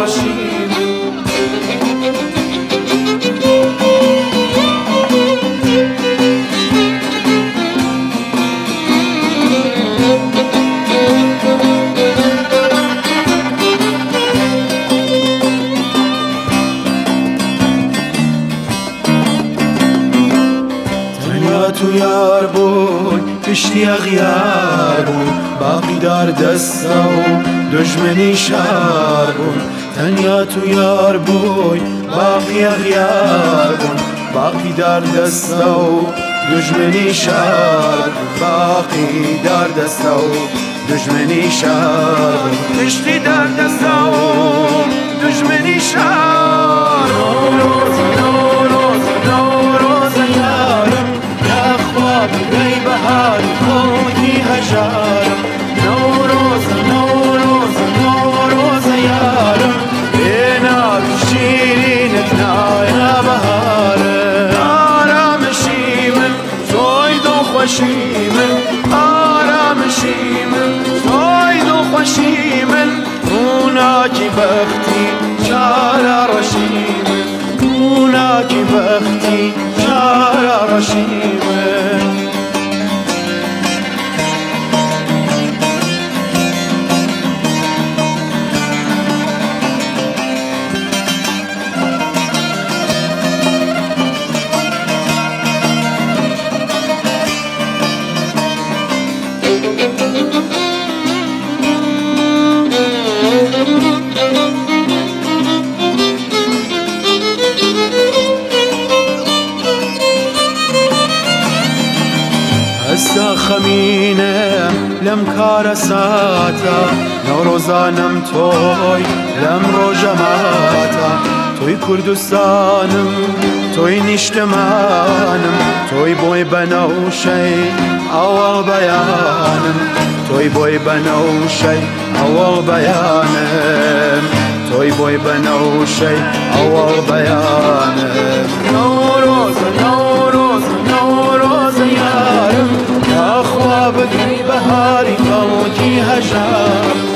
رشیم تو یار بوی پشتی اغیار بون باقی در دستا و دشمنی شار بون تنیا تو یار بوی باقی اغیار بون باقی در دستا و دشمنی شار باقی در دستا و دشمنی شار پشتی در دستا و دشمنی شار ای بهار خودی هجارم نوروز نوروز نوروز یارم اینا شیرینت نایا بهارم آرامشیمم توی دو خوشیمم آرامشیمم توی دو خوشیمم اونا کی بختی چارا رشیمم اونا کی بختی چارا رشیمم هسا خمینه لم کار ساتا نوروزانم توی لم روجماتا توی کردستانم توی نیشتمانم توی بوی بنوشی اول بیانم توی بوی بنوشی اول بیانم توی بوی بنوشی اول بیانم نوروز نوروز نوروز یارم خواب دی بهاری قوتی هجار